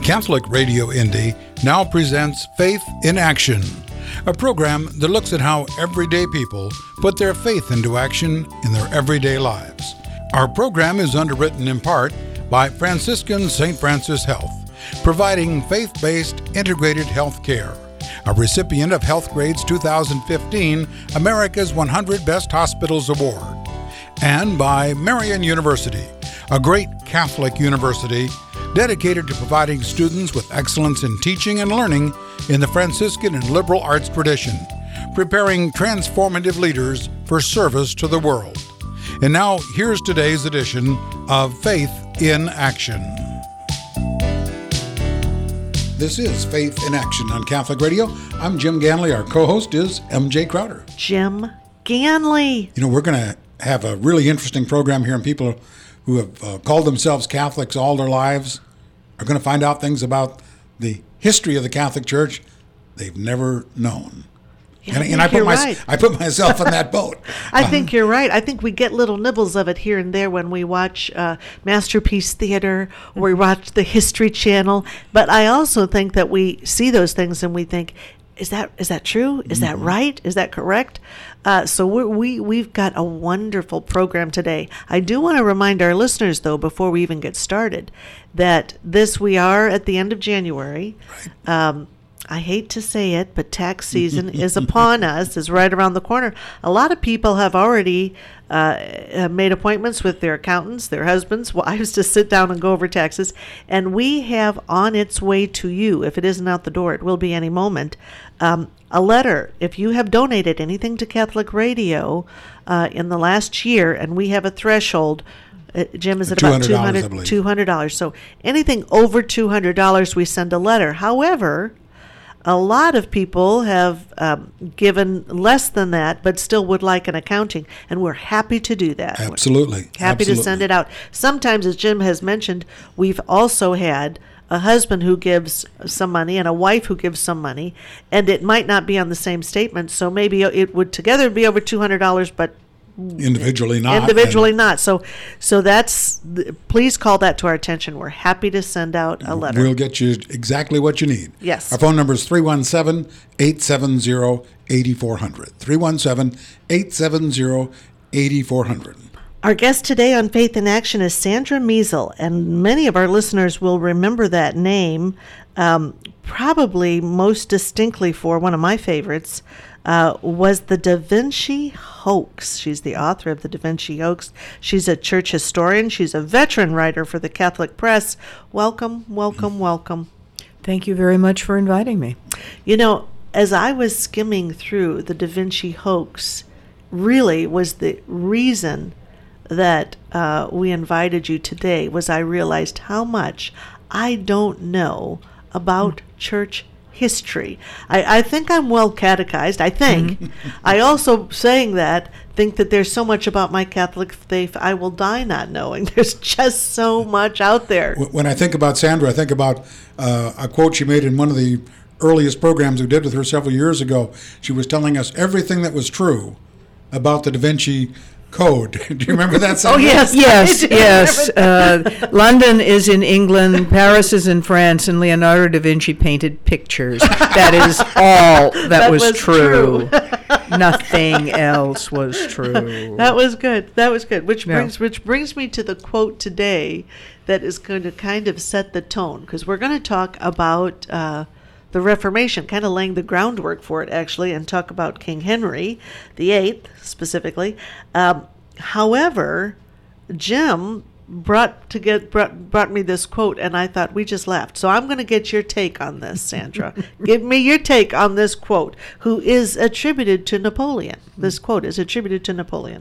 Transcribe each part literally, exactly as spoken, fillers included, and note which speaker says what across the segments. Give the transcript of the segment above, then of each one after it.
Speaker 1: Catholic Radio Indy now presents Faith in Action, a program that looks at how everyday people put their faith into action in their everyday lives. Our program is underwritten in part by Franciscan Saint Francis Health, providing faith-based integrated health care, a recipient of Healthgrade's two thousand fifteen America's one hundred Best Hospitals Award, and by Marian University, a great Catholic university dedicated to providing students with excellence in teaching and learning in the Franciscan and liberal arts tradition, preparing transformative leaders for service to the world. And now, here's today's edition of Faith in Action. This is Faith in Action on Catholic Radio. I'm Jim Ganley. Our co-host is M J Crowder.
Speaker 2: Jim Ganley.
Speaker 1: You know, we're going to have a really interesting program here, and people who have uh, called themselves Catholics all their lives are going to find out things about the history of the Catholic Church they've never known.
Speaker 2: Yeah,
Speaker 1: and
Speaker 2: I,
Speaker 1: and I, put my,
Speaker 2: right.
Speaker 1: I put myself in that boat.
Speaker 2: I uh, think you're right. I think we get little nibbles of it here and there when we watch uh, Masterpiece Theater or we watch the History Channel. But I also think that we see those things and we think, is that is that true? Is that right? Is that correct? Uh, so we're, we, we've got a wonderful program today. I do want to remind our listeners, though, before we even get started, that this, we are at the end of January.
Speaker 1: Right.
Speaker 2: Um, I hate to say it, but tax season is upon us, is right around the corner. A lot of people have already uh, made appointments with their accountants, their husbands, wives to sit down and go over taxes. And we have on its way to you, if it isn't out the door, it will be any moment, um, a letter. If you have donated anything to Catholic Radio uh, in the last year, and we have a threshold, Uh, Jim, is it about two hundred dollars? two hundred dollars. So anything over two hundred dollars, we send a letter. However, a lot of people have um, given less than that, but still would like an accounting, and we're happy to do that.
Speaker 1: Absolutely.
Speaker 2: We're happy
Speaker 1: Absolutely.
Speaker 2: to send it out. Sometimes, as Jim has mentioned, we've also had a husband who gives some money and a wife who gives some money, and it might not be on the same statement, so maybe it would together be over two hundred dollars, but
Speaker 1: individually not.
Speaker 2: Individually not. So so that's, please call that to our attention. We're happy to send out a letter.
Speaker 1: We'll get you exactly what you need.
Speaker 2: Yes.
Speaker 1: Our phone number is three one seven, eight seven zero, eight four zero zero. three one seven, eight seven zero, eight four zero zero.
Speaker 2: Our guest today on Faith in Action is Sandra Meisel, and many of our listeners will remember that name, um, probably most distinctly for one of my favorites, uh, was the Da Vinci Hoax. She's the author of the Da Vinci Hoax. She's a church historian. She's a veteran writer for the Catholic Press. Welcome, welcome, welcome.
Speaker 3: Thank you very much for inviting me.
Speaker 2: You know, as I was skimming through the Da Vinci Hoax, really was the reason that uh, we invited you today, was I realized how much I don't know about mm. church history. I, I think I'm well catechized, I think. Mm-hmm. I also, saying that, think that there's so much about my Catholic faith I will die not knowing. There's just so much out there.
Speaker 1: When I think about Sandra, I think about uh, a quote she made in one of the earliest programs we did with her several years ago. She was telling us everything that was true about the Da Vinci Code. Do you remember that song?
Speaker 2: Oh, yes.
Speaker 3: Yes, yes. Uh, London is in England, Paris is in France, and Leonardo da Vinci painted pictures. That is all that,
Speaker 2: that
Speaker 3: was,
Speaker 2: was
Speaker 3: true. true. Nothing else was true.
Speaker 2: That was good. That was good. Which
Speaker 3: Yeah.
Speaker 2: brings which brings me to the quote today that is going to kind of set the tone, because we're going to talk about uh, the Reformation, kind of laying the groundwork for it, actually, and talk about King Henry the Eighth specifically. Um, however, Jim brought to get brought, brought me this quote, and I thought we just laughed. So I'm going to get your take on this, Sandra. Give me your take on this quote, who is attributed to Napoleon. This quote is attributed to Napoleon.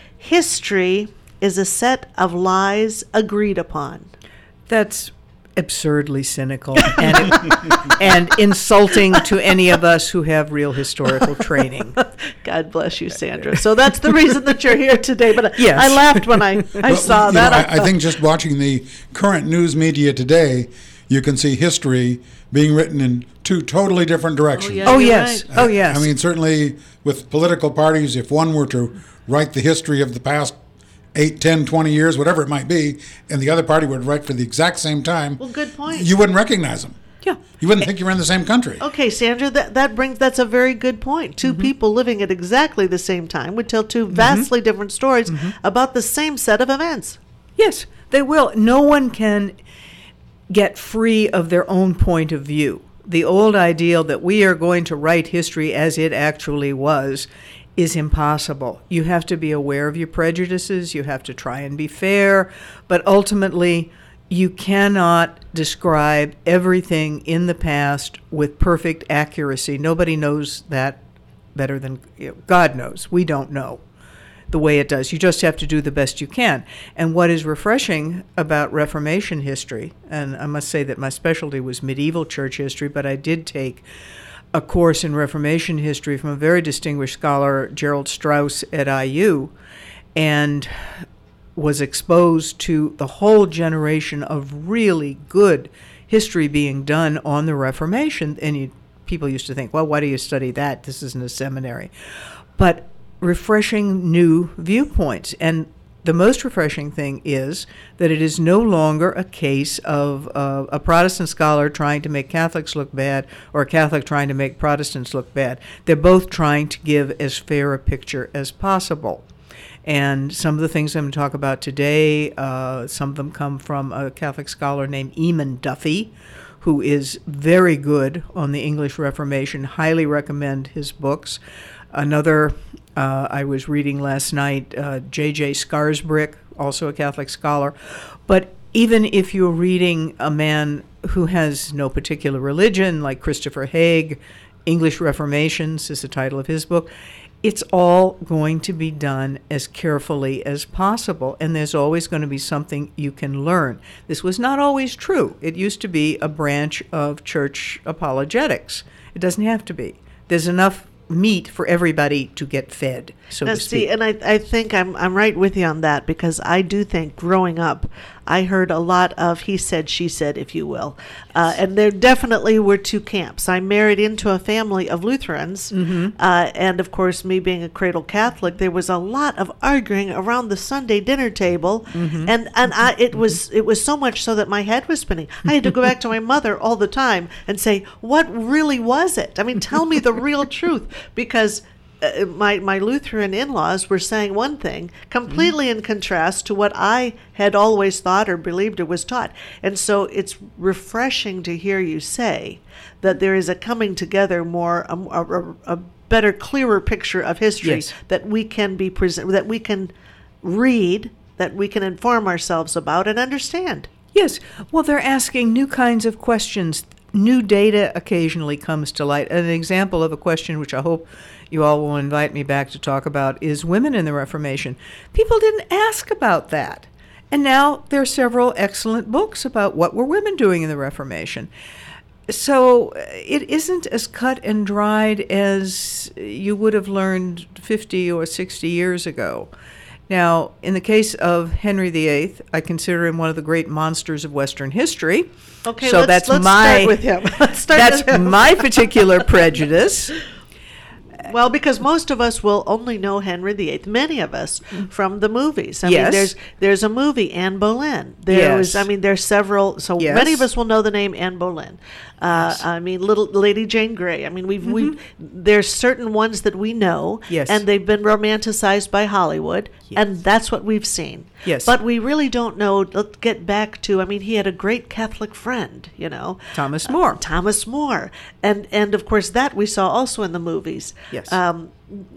Speaker 2: History is a set of lies agreed upon.
Speaker 3: That's absurdly cynical and and insulting to any of us who have real historical training.
Speaker 2: God bless you, Sandra. So that's the reason that you're here today. But
Speaker 3: yes.
Speaker 2: I laughed when I, I
Speaker 1: Well,
Speaker 2: saw
Speaker 1: you
Speaker 2: that.
Speaker 1: know, I, I think just watching the current news media today, you can see history being written in two totally different directions.
Speaker 2: yeah.
Speaker 3: Oh
Speaker 2: You're
Speaker 3: yes,
Speaker 2: right.
Speaker 3: oh yes.
Speaker 1: I mean, certainly with political parties, if one were to write the history of the past eight, ten, twenty years, whatever it might be, and the other party would write for the exact same time,
Speaker 2: Well, good point.
Speaker 1: you wouldn't recognize them.
Speaker 3: Yeah.
Speaker 1: You wouldn't think you were in the same country.
Speaker 2: Okay, Sandra, that, that brings that's a very good point. Two
Speaker 3: Mm-hmm.
Speaker 2: people living at exactly the same time would tell two vastly different stories
Speaker 3: Mm-hmm.
Speaker 2: about the same set of events.
Speaker 3: Yes, they will. No one can get free of their own point of view. The old ideal that we are going to write history as it actually was is impossible. You have to be aware of your prejudices. You have to try and be fair. But ultimately, you cannot describe everything in the past with perfect accuracy. Nobody knows that better than you know, God knows. We don't know the way it does. You just have to do the best you can. And what is refreshing about Reformation history, and I must say that my specialty was medieval church history, but I did take a course in Reformation history from a very distinguished scholar, Gerald Strauss at I U, and was exposed to the whole generation of really good history being done on the Reformation. And you, people used to think, well, why do you study that? This isn't a seminary. But refreshing new viewpoints. And the most refreshing thing is that it is no longer a case of uh, a Protestant scholar trying to make Catholics look bad or a Catholic trying to make Protestants look bad. They're both trying to give as fair a picture as possible. And some of the things I'm going to talk about today, uh, some of them come from a Catholic scholar named Eamon Duffy, who is very good on the English Reformation. Highly recommend his books. Another uh, I was reading last night, uh, J J Scarisbrick, also a Catholic scholar. But even if you're reading a man who has no particular religion, like Christopher Haig, English Reformations is the title of his book, it's all going to be done as carefully as possible, and there's always going to be something you can learn. This was not always true. It used to be a branch of church apologetics. It doesn't have to be. There's enough meat for everybody to get fed, so
Speaker 2: Now,
Speaker 3: to speak.
Speaker 2: see, and I, I think I'm I'm right with you on that, because I do think growing up, I heard a lot of he said, she said, if you will. Uh, and there definitely were two camps. I married into a family of Lutherans,
Speaker 3: Mm-hmm.
Speaker 2: uh, and of course, me being a cradle Catholic, there was a lot of arguing around the Sunday dinner table,
Speaker 3: Mm-hmm.
Speaker 2: and and I, it was it was so much so that my head was spinning. I had to go back to my mother all the time and say, what really was it? I mean, tell me the real truth, because Uh, my my Lutheran in-laws were saying one thing completely in contrast to what I had always thought or believed or was taught. And so it's refreshing to hear you say that there is a coming together more, a, a, a better, clearer picture of history
Speaker 3: Yes.
Speaker 2: that we can be present, that we can read, that we can inform ourselves about and understand.
Speaker 3: Yes. Well, they're asking new kinds of questions. New data occasionally comes to light. An example of a question which I hope you all will invite me back to talk about is women in the Reformation. People didn't ask about that. And now there are several excellent books about what were women doing in the Reformation. So uh, it isn't as cut and dried as you would have learned fifty or sixty years ago. Now, in the case of Henry the Eighth, I consider him one of the great monsters of Western history.
Speaker 2: Okay,
Speaker 3: so
Speaker 2: let's,
Speaker 3: that's
Speaker 2: let's
Speaker 3: my
Speaker 2: start with him. Let's start
Speaker 3: that's
Speaker 2: with him.
Speaker 3: my particular prejudice.
Speaker 2: Well, because most of us will only know Henry the Eighth, many of us, from the movies. I
Speaker 3: Yes.
Speaker 2: mean, there's there's a movie, Anne Boleyn. There
Speaker 3: Yes.
Speaker 2: was, I mean, there's several. So
Speaker 3: Yes.
Speaker 2: many of us will know the name Anne Boleyn. Uh, I mean, little Lady Jane Grey. I mean, we've we there's certain ones that we know,
Speaker 3: Yes.
Speaker 2: and they've been romanticized by Hollywood,
Speaker 3: Yes.
Speaker 2: and that's what we've seen.
Speaker 3: Yes.
Speaker 2: But we really don't know. Let's get back to. I mean, he had a great Catholic friend, you know,
Speaker 3: Thomas More.
Speaker 2: Uh, Thomas More, and and of course that we saw also in the movies.
Speaker 3: Yes.
Speaker 2: Um,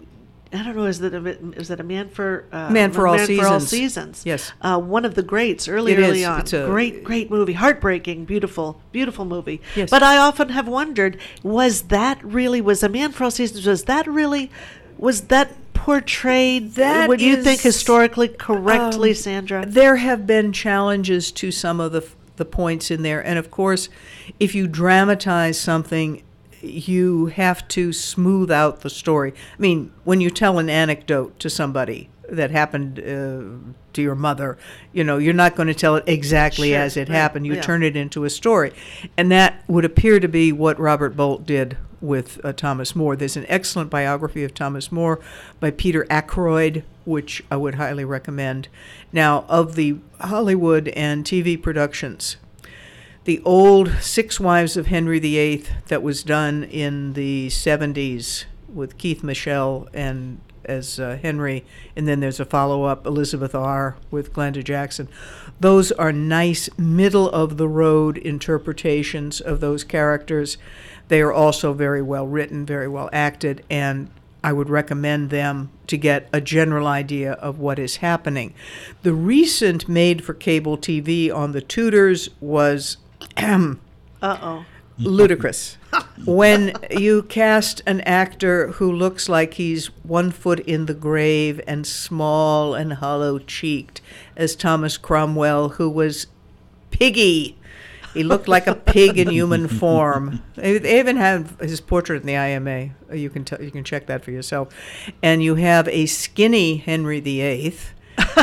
Speaker 2: I don't know. Is that a, is that a Man for uh,
Speaker 3: Man for All
Speaker 2: Man for All
Speaker 3: Seasons.
Speaker 2: Seasons?
Speaker 3: Yes.
Speaker 2: Uh, one of the greats early,
Speaker 3: It
Speaker 2: early
Speaker 3: is.
Speaker 2: on.
Speaker 3: It's a-
Speaker 2: great, great movie. Heartbreaking, beautiful, beautiful movie.
Speaker 3: Yes.
Speaker 2: But I often have wondered: was that really? Was A Man for All Seasons? Was that really? Was that portrayed?
Speaker 3: That
Speaker 2: would you
Speaker 3: is,
Speaker 2: think historically correctly,
Speaker 3: um,
Speaker 2: Sandra?
Speaker 3: There have been challenges to some of the the points in there, and of course, if you dramatize something, you have to smooth out the story. I mean, when you tell an anecdote to somebody that happened uh, to your mother, you know, you're not going to tell it exactly
Speaker 2: Sure,
Speaker 3: as it
Speaker 2: right,
Speaker 3: happened. You
Speaker 2: yeah.
Speaker 3: turn it into a story. And that would appear to be what Robert Bolt did with uh, Thomas More. There's an excellent biography of Thomas More by Peter Ackroyd, which I would highly recommend. Now, of the Hollywood and T V productions, the old Six Wives of Henry the Eighth that was done in the seventies with Keith Michelle and as uh, Henry, and then there's a follow-up, Elizabeth R. with Glenda Jackson. Those are nice middle-of-the-road interpretations of those characters. They are also very well written, very well acted, and I would recommend them to get a general idea of what is happening. The recent made-for-cable T V on the Tudors was
Speaker 2: Uh-oh.
Speaker 3: ludicrous. When you cast an actor who looks like he's one foot in the grave and small and hollow-cheeked as Thomas Cromwell, who was piggy. He looked like a pig in human form. They they even have his portrait in the I M A. You can t- you can check that for yourself. And you have a skinny Henry the Eighth.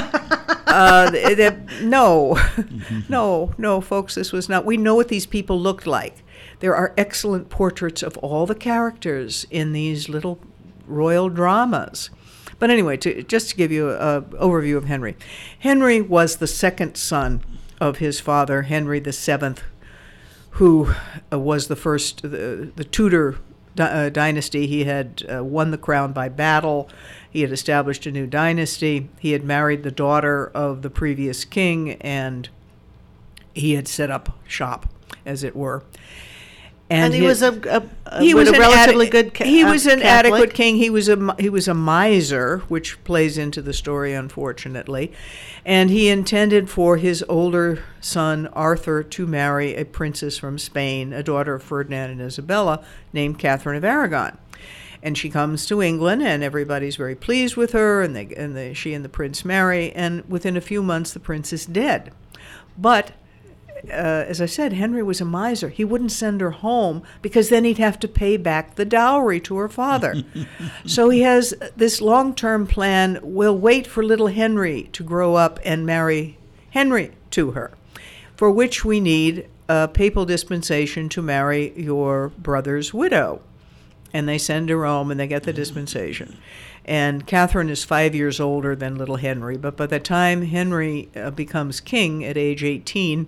Speaker 3: uh, they, they, no, no, no, folks, this was not. We know what these people looked like. There are excellent portraits of all the characters in these little royal dramas. But anyway, to, just to give you an overview of Henry. Henry was the second son of his father, Henry the Seventh, who uh, was the first, the, the Tudor di- uh, dynasty. He had uh, won the crown by battle. He had established a new dynasty. He had married the daughter of the previous king, and he had set up shop, as it were.
Speaker 2: And, and he, he was a, a, a,
Speaker 3: he was
Speaker 2: a
Speaker 3: an
Speaker 2: relatively
Speaker 3: adi-
Speaker 2: good ca-
Speaker 3: He was an
Speaker 2: Catholic.
Speaker 3: adequate king. He was a he was a miser, which plays into the story, unfortunately. And he intended for his older son Arthur to marry a princess from Spain, a daughter of Ferdinand and Isabella, named Catherine of Aragon. And she comes to England, and everybody's very pleased with her, and they and the, she and the prince marry. And within a few months, the prince is dead. But Uh, as I said, Henry was a miser. He wouldn't send her home because then he'd have to pay back the dowry to her father. So he has this long-term plan. We'll wait for little Henry to grow up and marry Henry to her, for which we need a papal dispensation to marry your brother's widow. And they send her home, and they get the dispensation. And Catherine is five years older than little Henry, but by the time Henry uh, becomes king at age eighteen,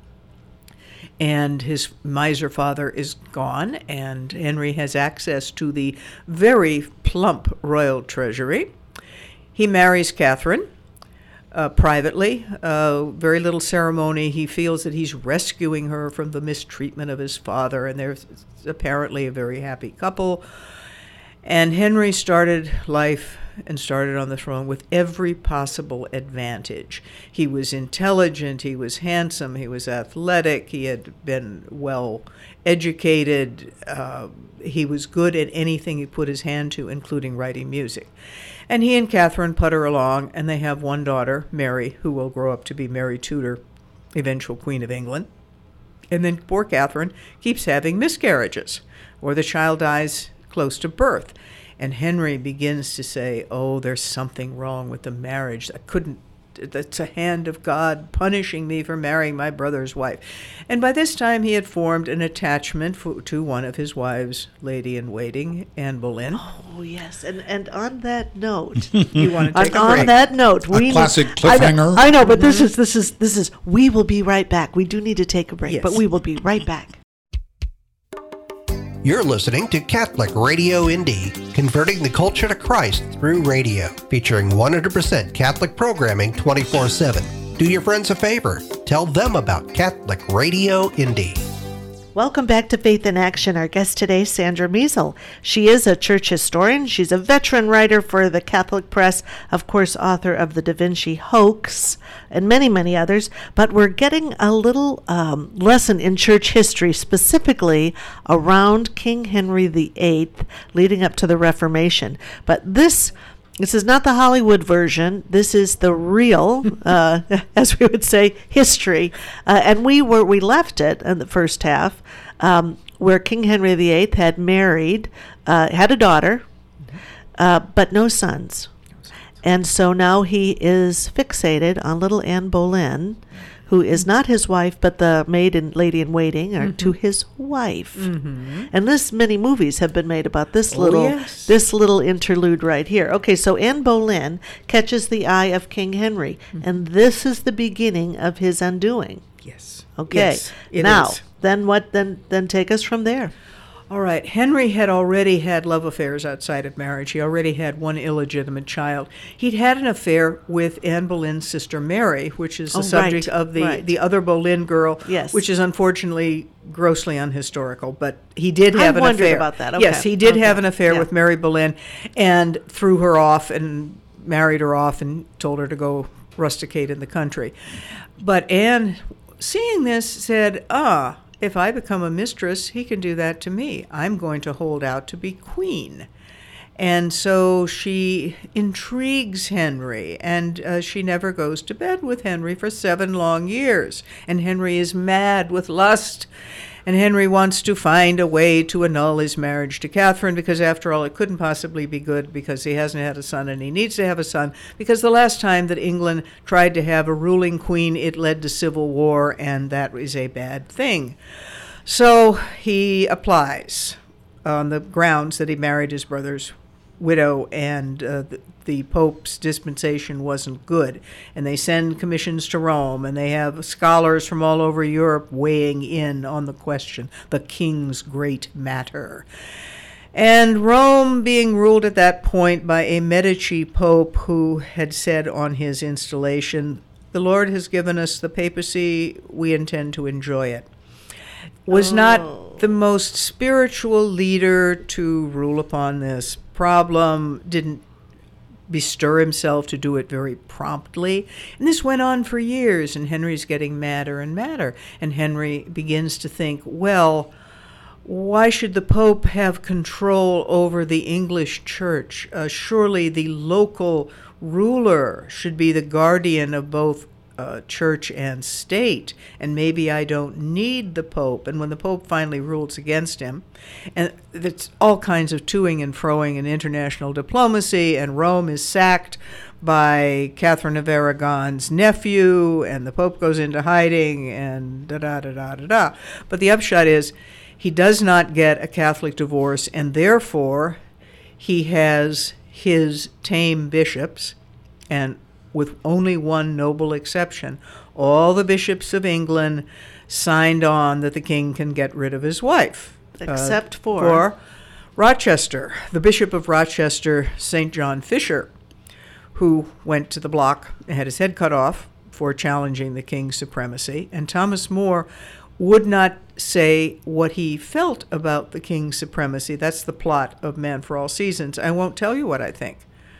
Speaker 3: and his miser father is gone, and Henry has access to the very plump royal treasury. He marries Catherine uh, privately, uh, very little ceremony. He feels that he's rescuing her from the mistreatment of his father, and they're apparently a very happy couple. And Henry started life and started on the throne with every possible advantage. He was intelligent, he was handsome, he was athletic, he had been well educated, uh, he was good at anything he put his hand to, including writing music. And he and Catherine putter along, and they have one daughter, Mary, who will grow up to be Mary Tudor, eventual Queen of England. And then poor Catherine keeps having miscarriages, or the child dies close to birth. And Henry begins to say, oh, there's something wrong with the marriage. I couldn't, that's a hand of God punishing me for marrying my brother's wife. And by this time, he had formed an attachment for, to one of his wives, lady-in-waiting, Anne Boleyn.
Speaker 2: Oh, yes. And and on that note,
Speaker 3: You want to take
Speaker 2: on,
Speaker 3: a break?
Speaker 2: on that note, we
Speaker 1: A classic
Speaker 2: need, I know,
Speaker 1: cliffhanger.
Speaker 2: I know, but this is this is this is. We will be right back. We do need to take a break,
Speaker 3: Yes.
Speaker 2: but we will be right back.
Speaker 4: You're listening to Catholic Radio Indy, converting the culture to Christ through radio, featuring one hundred percent Catholic programming twenty-four seven. Do your friends a favor. Tell them about Catholic Radio Indy.
Speaker 2: Welcome back to Faith in Action. Our guest today, Sandra Meisel. She is a church historian. She's a veteran writer for the Catholic Press, of course, author of The Da Vinci Hoax, and many, many others. But we're getting a little um, lesson in church history, specifically around King Henry the Eighth, leading up to the Reformation. But this This is not the Hollywood version. This is the real, uh, as we would say, history. Uh, and we were we left it in the first half, um, where King Henry the Eighth had married, uh, had a daughter, uh, but no sons. And so now he is fixated on little Anne Boleyn, who is not his wife, but the maid and lady in waiting, or mm-hmm. to his wife. Mm-hmm. And this many movies have been made about this
Speaker 3: oh,
Speaker 2: little
Speaker 3: yes.
Speaker 2: this little interlude right here. Okay, so Anne Boleyn catches the eye of King Henry, mm-hmm. and this is the beginning of his undoing.
Speaker 3: Yes.
Speaker 2: Okay.
Speaker 3: Yes, it
Speaker 2: now,
Speaker 3: is.
Speaker 2: then what? Then then take us from there.
Speaker 3: All right. Henry had already had love affairs outside of marriage. He already had one illegitimate child. He'd had an affair with Anne Boleyn's sister Mary, which is the
Speaker 2: oh,
Speaker 3: subject
Speaker 2: right,
Speaker 3: of the,
Speaker 2: right.
Speaker 3: the other Boleyn girl,
Speaker 2: yes.
Speaker 3: which is unfortunately grossly unhistorical. But he did have
Speaker 2: I
Speaker 3: an
Speaker 2: wondered
Speaker 3: affair.
Speaker 2: about that. Okay.
Speaker 3: Yes, he did
Speaker 2: okay.
Speaker 3: have an affair
Speaker 2: yeah.
Speaker 3: with Mary Boleyn and threw her off and married her off and told her to go rusticate in the country. But Anne, seeing this, said, ah, if I become a mistress, he can do that to me. I'm going to hold out to be queen. And so she intrigues Henry, and uh, she never goes to bed with Henry for seven long years. And Henry is mad with lust. And Henry wants to find a way to annul his marriage to Catherine, because after all, it couldn't possibly be good, because he hasn't had a son and he needs to have a son, because the last time that England tried to have a ruling queen, it led to civil war, and that is a bad thing. So he applies on the grounds that he married his brother's widow, and uh, the, the Pope's dispensation wasn't good. And they send commissions to Rome, and they have scholars from all over Europe weighing in on the question, the king's great matter. And Rome being ruled at that point by a Medici Pope who had said on his installation, "The Lord has given us the papacy, we intend to enjoy it," was oh. not the most spiritual leader to rule upon this problem, didn't bestir himself to do it very promptly. And this went on for years, and Henry's getting madder and madder. And Henry begins to think, well, why should the Pope have control over the English church? Uh, surely the local ruler should be the guardian of both Uh, church and state, and maybe I don't need the Pope. And when the Pope finally rules against him, and it's all kinds of toing and froing in international diplomacy, and Rome is sacked by Catherine of Aragon's nephew, and the Pope goes into hiding, and da-da-da-da-da-da. But the upshot is he does not get a Catholic divorce, and therefore he has his tame bishops, and with only one noble exception, all the bishops of England signed on that the king can get rid of his wife.
Speaker 2: Except
Speaker 3: uh,
Speaker 2: for?
Speaker 3: For Rochester, the Bishop of Rochester, Saint John Fisher, who went to the block and had his head cut off for challenging the king's supremacy. And Thomas More would not say what he felt about the king's supremacy. That's the plot of Man for All Seasons. I won't tell you what I think.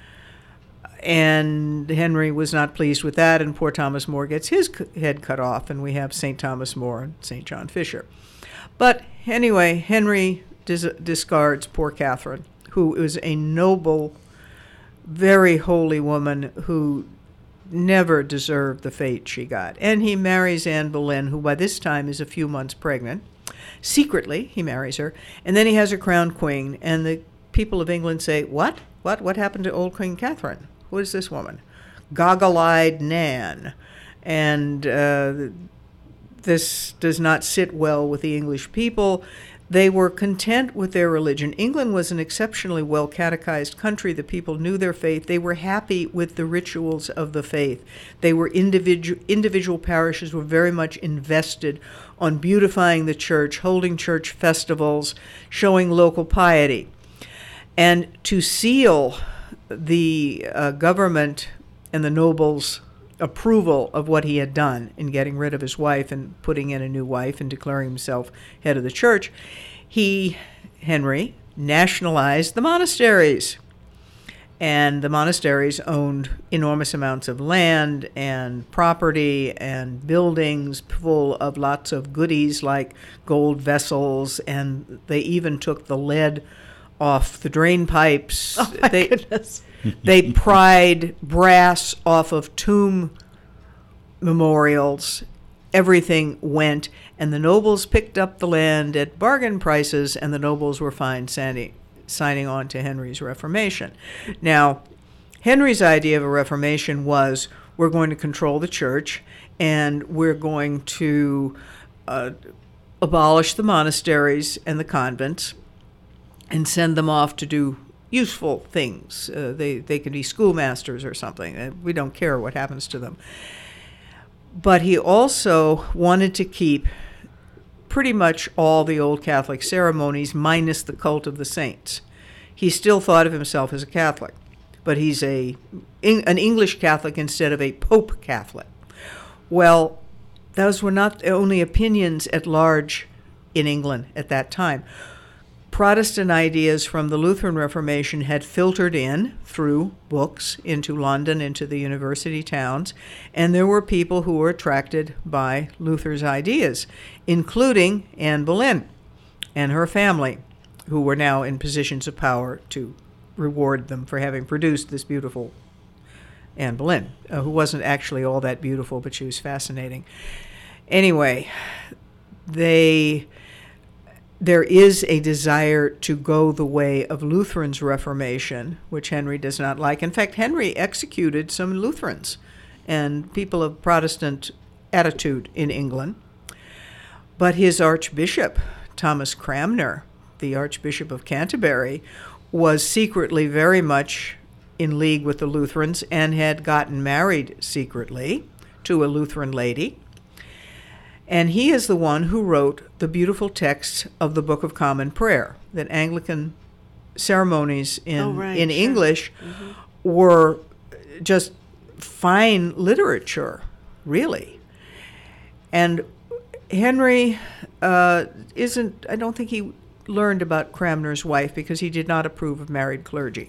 Speaker 3: And Henry was not pleased with that, and poor Thomas More gets his head cut off, and we have Saint Thomas More and Saint John Fisher. But anyway, Henry dis- discards poor Catherine, who is a noble, very holy woman who never deserved the fate she got. And he marries Anne Boleyn, who by this time is a few months pregnant. Secretly, he marries her, and then he has her crowned queen, and the people of England say, what? What? What happened to old Queen Catherine? Who is this woman? Goggle-eyed Nan. And uh, this does not sit well with the English people. They were content with their religion. England was an exceptionally well-catechized country. The people knew their faith. They were happy with the rituals of the faith. They were individual, individual parishes were very much invested on beautifying the church, holding church festivals, showing local piety. And to seal the uh, government and the nobles' approval of what he had done in getting rid of his wife and putting in a new wife and declaring himself head of the church, he, Henry, nationalized the monasteries. And the monasteries owned enormous amounts of land and property and buildings full of lots of goodies like gold vessels, and they even took the lead off the drain pipes.
Speaker 2: Oh my
Speaker 3: they,
Speaker 2: goodness.
Speaker 3: They pried brass off of tomb memorials. Everything went, and the nobles picked up the land at bargain prices, and the nobles were fine signing, signing on to Henry's Reformation. Now, Henry's idea of a Reformation was, we're going to control the church, and we're going to uh, abolish the monasteries and the convents and send them off to do useful things. Uh, they, they can be schoolmasters or something. Uh, we don't care what happens to them. But he also wanted to keep pretty much all the old Catholic ceremonies minus the cult of the saints. He still thought of himself as a Catholic, but he's a an English Catholic instead of a Pope Catholic. Well, those were not the only opinions at large in England at that time. Protestant ideas from the Lutheran Reformation had filtered in through books into London, into the university towns, and there were people who were attracted by Luther's ideas, including Anne Boleyn and her family, who were now in positions of power to reward them for having produced this beautiful Anne Boleyn, uh, who wasn't actually all that beautiful, but she was fascinating. Anyway, they... There is a desire to go the way of Lutherans' Reformation, which Henry does not like. In fact, Henry executed some Lutherans and people of Protestant attitude in England. But his Archbishop, Thomas Cranmer, the Archbishop of Canterbury, was secretly very much in league with the Lutherans and had gotten married secretly to a Lutheran lady. And he is the one who wrote the beautiful text of the Book of Common Prayer, that Anglican ceremonies in,
Speaker 2: oh, right,
Speaker 3: in
Speaker 2: sure.
Speaker 3: English
Speaker 2: mm-hmm.
Speaker 3: were just fine literature, really. And Henry uh, isn't, I don't think he learned about Cranmer's wife because he did not approve of married clergy.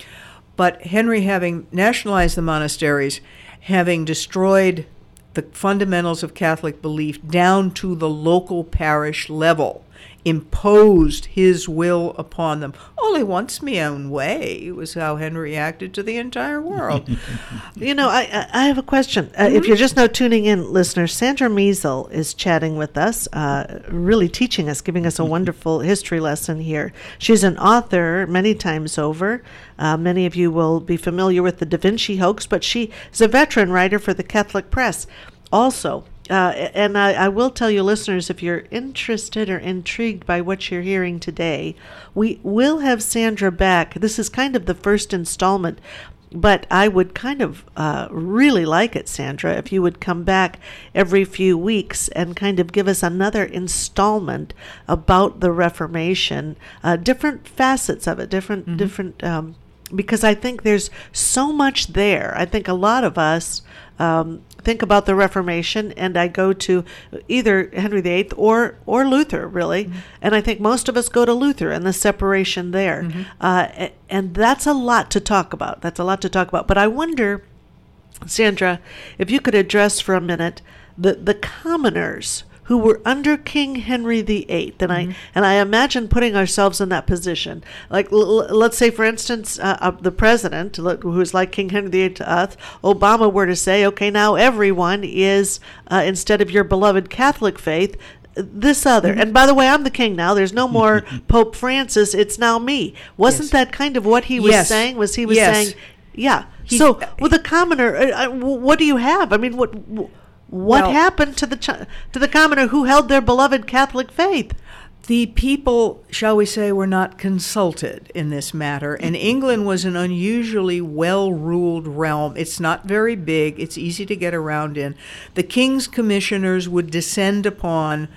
Speaker 3: But Henry, having nationalized the monasteries, having destroyed the fundamentals of Catholic belief down to the local parish level, imposed his will upon them. Only wants me own way. It was how Henry acted to the entire world.
Speaker 2: You know, I I have a question. Uh, mm-hmm. If you're just now tuning in, listeners, Sandra Meisel is chatting with us, uh, really teaching us, giving us a wonderful history lesson here. She's an author many times over. Uh, many of you will be familiar with the Da Vinci hoax, but she is a veteran writer for the Catholic Press also. Uh, and I, I will tell you, listeners, if you're interested or intrigued by what you're hearing today, we will have Sandra back. This is kind of the first installment, but I would kind of uh, really like it, Sandra, if you would come back every few weeks and kind of give us another installment about the Reformation, uh, different facets of it, different, mm-hmm. different, um, because I think there's so much there. I think a lot of us um, think about the Reformation, and I go to either Henry the Eighth or or Luther, really. Mm-hmm. And I think most of us go to Luther and the separation there. Mm-hmm. Uh, and that's a lot to talk about. That's a lot to talk about. But I wonder, Sandra, if you could address for a minute the, the commoners who were under King Henry the Eighth, and mm-hmm. I and I imagine putting ourselves in that position. Like, l- let's say, for instance, uh, uh, the president, who's like King Henry the Eighth to us, Obama were to say, okay, now everyone is, uh, instead of your beloved Catholic faith, this other. Mm-hmm. And by the way, I'm the king now. There's no more Pope Francis. It's now me. Wasn't yes. that kind of what he was
Speaker 3: yes.
Speaker 2: saying? Was he was
Speaker 3: yes.
Speaker 2: saying, yeah.
Speaker 3: He,
Speaker 2: so, with the commoner, uh, what do you have? I mean, what... What
Speaker 3: well,
Speaker 2: happened to the ch- to the commoner who held their beloved Catholic faith?
Speaker 3: The people, shall we say, were not consulted in this matter, and England was an unusually well-ruled realm. It's not very big. It's easy to get around in. The king's commissioners would descend upon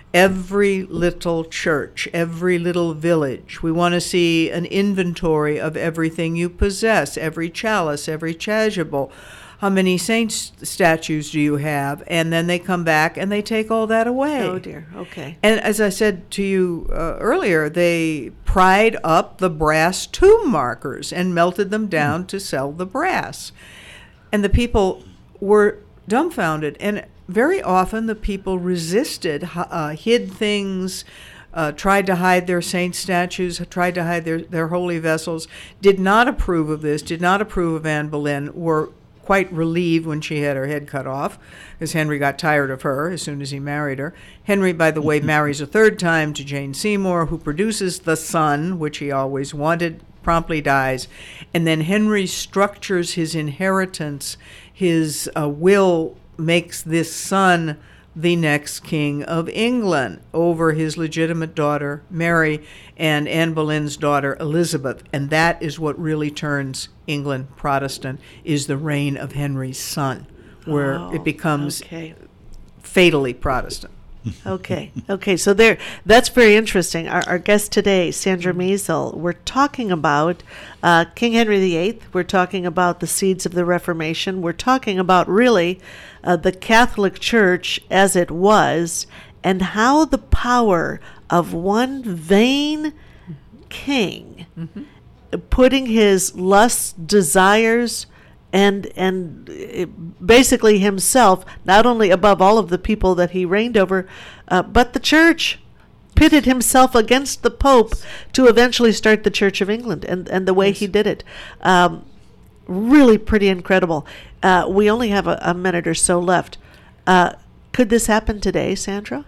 Speaker 3: every little church, every little village. We want to see an inventory of everything you possess, every chalice, every chasuble. How many saints statues do you have? And then they come back and they take all that away.
Speaker 2: Oh, dear. Okay.
Speaker 3: And as I said to you uh, earlier, they pried up the brass tomb markers and melted them down mm. to sell the brass. And the people were dumbfounded. And very often the people resisted, uh, hid things, Uh, tried to hide their saint statues, tried to hide their, their holy vessels, did not approve of this, did not approve of Anne Boleyn, were quite relieved when she had her head cut off, because Henry got tired of her as soon as he married her. Henry, by the way, marries a third time to Jane Seymour, who produces the son, which he always wanted, promptly dies. And then Henry structures his inheritance. His uh, will makes this son the next king of England over his legitimate daughter, Mary, and Anne Boleyn's daughter, Elizabeth. And that is what really turns England Protestant, is the reign of Henry's son, where
Speaker 2: Oh,
Speaker 3: it becomes
Speaker 2: okay.
Speaker 3: fatally Protestant.
Speaker 2: Okay. Okay. So there, that's very interesting. Our, our guest today, Sandra Meisel, we're talking about uh, King Henry the Eighth. We're talking about the seeds of the Reformation. We're talking about really uh, the Catholic Church as it was, and how the power of one vain king, mm-hmm. putting his lusts, desires, and and basically himself, not only above all of the people that he reigned over, uh, but the church, pitted himself against the Pope to eventually start the Church of England, and, and the way yes. he did it. Um, really pretty incredible. Uh, we only have a, a minute or so left. Uh, could this happen today, Sandra?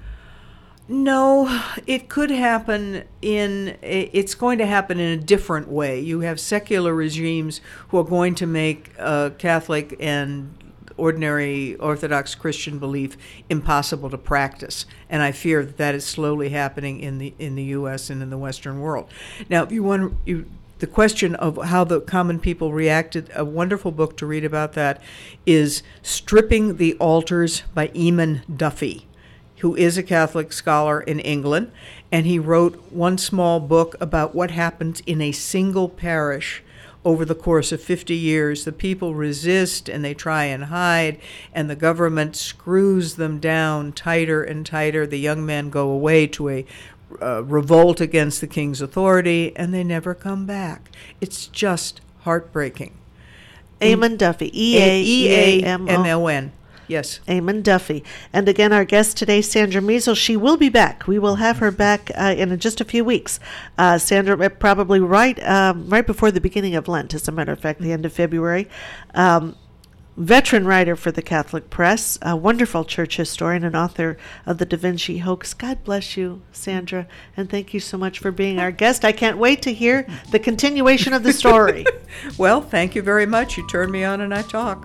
Speaker 3: No, it could happen in, it's going to happen in a different way. You have secular regimes who are going to make uh, Catholic and ordinary Orthodox Christian belief impossible to practice. And I fear that that is slowly happening in the in the U S and in the Western world. Now, if you want you, the question of how the common people reacted, a wonderful book to read about that is Stripping the Altars by Eamon Duffy, who is a Catholic scholar in England, and he wrote one small book about what happens in a single parish over the course of fifty years. The people resist and they try and hide, and the government screws them down tighter and tighter. The young men go away to a uh, revolt against the king's authority, and they never come back. It's just heartbreaking.
Speaker 2: Eamon Duffy, E A M O N.
Speaker 3: Yes.
Speaker 2: Eamon Duffy. And again, our guest today, Sandra Meisel. She will be back. We will have her back uh, in just a few weeks. Uh, Sandra, probably right um, right before the beginning of Lent, as a matter of fact, the end of February. Um, veteran writer for the Catholic Press, a wonderful church historian and author of the Da Vinci Hoax. God bless you, Sandra, and thank you so much for being our guest. I can't wait to hear the continuation of the story.
Speaker 3: Well, thank you very much. You turned me on and I talk.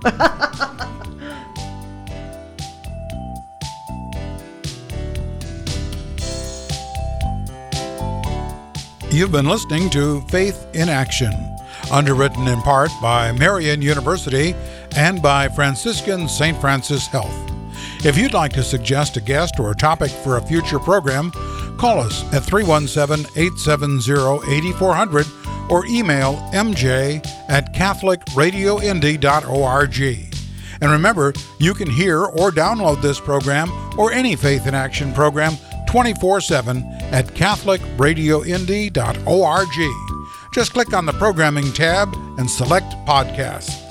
Speaker 1: You've been listening to Faith in Action, underwritten in part by Marian University and by Franciscan Saint Francis Health. If you'd like to suggest a guest or a topic for a future program, call us at three one seven, eight seven zero, eight four zero zero or email m j at catholic radio indy dot org. And remember, you can hear or download this program or any Faith in Action program twenty-four seven at catholic radio indy dot org. Just click on the programming tab and select podcasts.